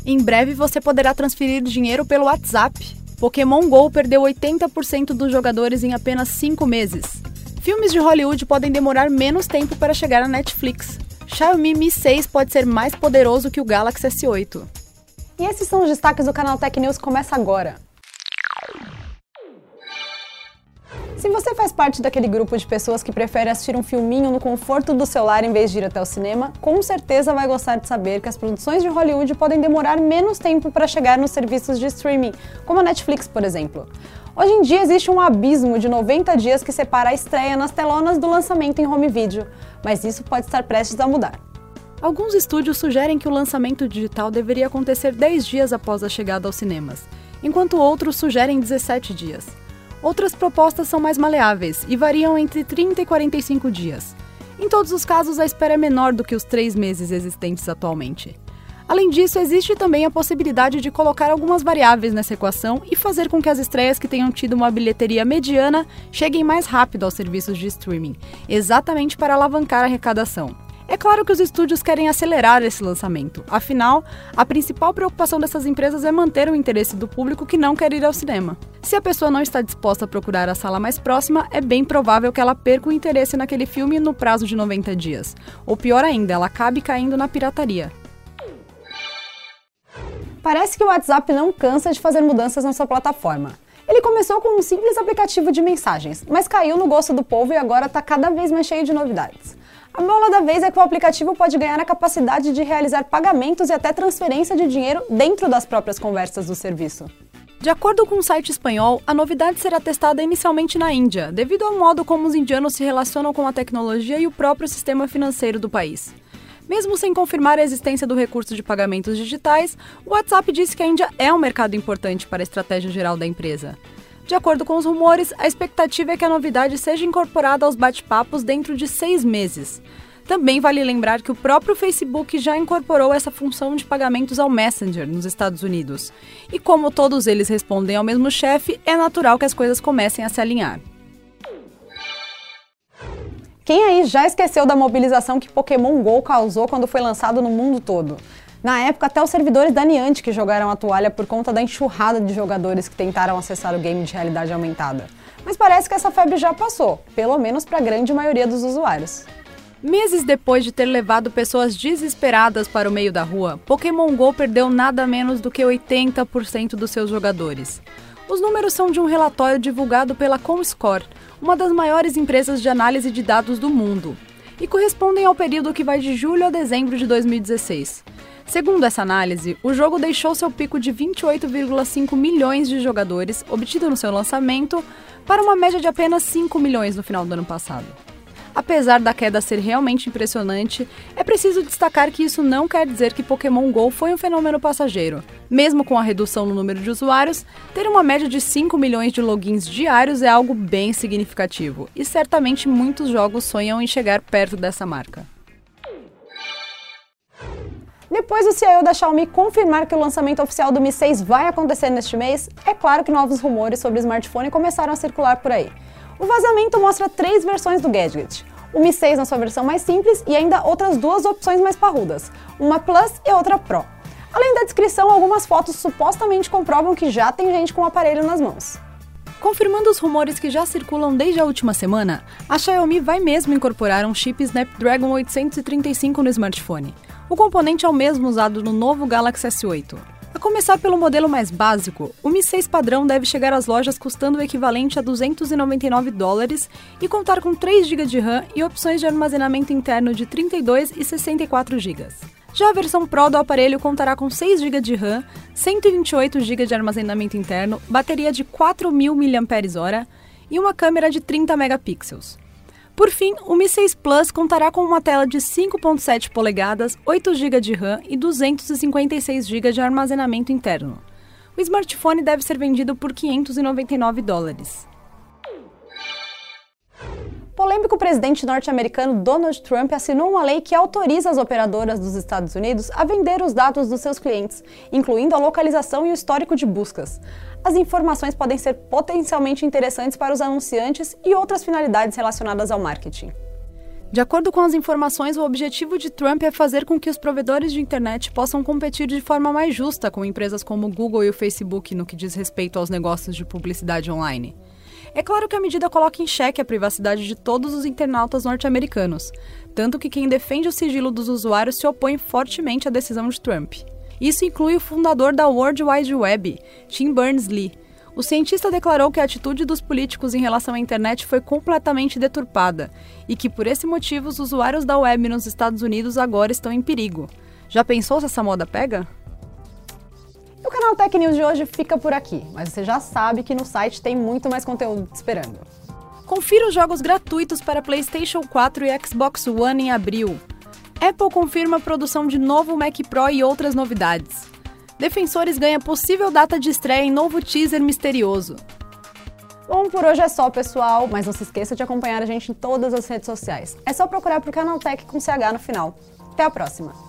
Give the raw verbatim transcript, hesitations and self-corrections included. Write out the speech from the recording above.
Em breve você poderá transferir dinheiro pelo WhatsApp. Pokémon Go perdeu oitenta por cento dos jogadores em apenas cinco meses. Filmes de Hollywood podem demorar menos tempo para chegar à Netflix. Xiaomi Mi seis pode ser mais poderoso que o Galaxy S oito. E esses são os destaques do canal Tech News, começa agora. Se você faz parte daquele grupo de pessoas que prefere assistir um filminho no conforto do celular em vez de ir até o cinema, com certeza vai gostar de saber que as produções de Hollywood podem demorar menos tempo para chegar nos serviços de streaming, como a Netflix, por exemplo. Hoje em dia existe um abismo de noventa dias que separa a estreia nas telonas do lançamento em home video, mas isso pode estar prestes a mudar. Alguns estúdios sugerem que o lançamento digital deveria acontecer dez dias após a chegada aos cinemas, enquanto outros sugerem dezessete dias. Outras propostas são mais maleáveis e variam entre trinta e quarenta e cinco dias. Em todos os casos, a espera é menor do que os três meses existentes atualmente. Além disso, existe também a possibilidade de colocar algumas variáveis nessa equação e fazer com que as estreias que tenham tido uma bilheteria mediana cheguem mais rápido aos serviços de streaming, exatamente para alavancar a arrecadação. É claro que os estúdios querem acelerar esse lançamento, afinal, a principal preocupação dessas empresas é manter o interesse do público que não quer ir ao cinema. Se a pessoa não está disposta a procurar a sala mais próxima, é bem provável que ela perca o interesse naquele filme no prazo de noventa dias. Ou pior ainda, ela acabe caindo na pirataria. Parece que o WhatsApp não cansa de fazer mudanças na sua plataforma. Ele começou com um simples aplicativo de mensagens, mas caiu no gosto do povo e agora está cada vez mais cheio de novidades. A bola da vez é que o aplicativo pode ganhar a capacidade de realizar pagamentos e até transferência de dinheiro dentro das próprias conversas do serviço. De acordo com um site espanhol, a novidade será testada inicialmente na Índia, devido ao modo como os indianos se relacionam com a tecnologia e o próprio sistema financeiro do país. Mesmo sem confirmar a existência do recurso de pagamentos digitais, o WhatsApp disse que a Índia é um mercado importante para a estratégia geral da empresa. De acordo com os rumores, a expectativa é que a novidade seja incorporada aos bate-papos dentro de seis meses. Também vale lembrar que o próprio Facebook já incorporou essa função de pagamentos ao Messenger nos Estados Unidos. E como todos eles respondem ao mesmo chefe, é natural que as coisas comecem a se alinhar. Quem aí já esqueceu da mobilização que Pokémon Go causou quando foi lançado no mundo todo? Na época, até os servidores da Niantic jogaram a toalha por conta da enxurrada de jogadores que tentaram acessar o game de realidade aumentada. Mas parece que essa febre já passou, pelo menos para a grande maioria dos usuários. Meses depois de ter levado pessoas desesperadas para o meio da rua, Pokémon Go perdeu nada menos do que oitenta por cento dos seus jogadores. Os números são de um relatório divulgado pela Comscore, uma das maiores empresas de análise de dados do mundo, e correspondem ao período que vai de julho a dezembro de dois mil e dezesseis. Segundo essa análise, o jogo deixou seu pico de vinte e oito vírgula cinco milhões de jogadores, obtido no seu lançamento, para uma média de apenas cinco milhões no final do ano passado. Apesar da queda ser realmente impressionante, é preciso destacar que isso não quer dizer que Pokémon Go foi um fenômeno passageiro. Mesmo com a redução no número de usuários, ter uma média de cinco milhões de logins diários é algo bem significativo, e certamente muitos jogos sonham em chegar perto dessa marca. Depois do C E O da Xiaomi confirmar que o lançamento oficial do Mi seis vai acontecer neste mês, é claro que novos rumores sobre o smartphone começaram a circular por aí. O vazamento mostra três versões do gadget. O Mi seis na sua versão mais simples e ainda outras duas opções mais parrudas, uma Plus e outra Pro. Além da descrição, algumas fotos supostamente comprovam que já tem gente com o aparelho nas mãos. Confirmando os rumores que já circulam desde a última semana, a Xiaomi vai mesmo incorporar um chip Snapdragon oitocentos e trinta e cinco no smartphone. O componente é o mesmo usado no novo Galaxy S oito. A começar pelo modelo mais básico, o Mi seis padrão deve chegar às lojas custando o equivalente a duzentos e noventa e nove dólares e contar com três gigas de RAM e opções de armazenamento interno de trinta e dois e sessenta e quatro gigas. Já a versão Pro do aparelho contará com seis gigas de RAM, cento e vinte e oito gigas de armazenamento interno, bateria de quatro mil miliampères-hora e uma câmera de trinta megapixels. Por fim, o Mi seis Plus contará com uma tela de cinco vírgula sete polegadas, oito gigas de RAM e duzentos e cinquenta e seis gigas de armazenamento interno. O smartphone deve ser vendido por quinhentos e noventa e nove dólares. Polêmico presidente norte-americano Donald Trump assinou uma lei que autoriza as operadoras dos Estados Unidos a vender os dados dos seus clientes, incluindo a localização e o histórico de buscas. As informações podem ser potencialmente interessantes para os anunciantes e outras finalidades relacionadas ao marketing. De acordo com as informações, o objetivo de Trump é fazer com que os provedores de internet possam competir de forma mais justa com empresas como o Google e o Facebook no que diz respeito aos negócios de publicidade online. É claro que a medida coloca em xeque a privacidade de todos os internautas norte-americanos, tanto que quem defende o sigilo dos usuários se opõe fortemente à decisão de Trump. Isso inclui o fundador da World Wide Web, Tim Berners-Lee. O cientista declarou que a atitude dos políticos em relação à internet foi completamente deturpada e que, por esse motivo, os usuários da web nos Estados Unidos agora estão em perigo. Já pensou se essa moda pega? O canal Tech News de hoje fica por aqui, mas você já sabe que no site tem muito mais conteúdo te esperando. Confira os jogos gratuitos para PlayStation quatro e Xbox One em abril. Apple confirma a produção de novo Mac Pro e outras novidades. Defensores ganha possível data de estreia em novo teaser misterioso. Bom, por hoje é só, pessoal, mas não se esqueça de acompanhar a gente em todas as redes sociais. É só procurar por Canaltech com C H no final. Até a próxima!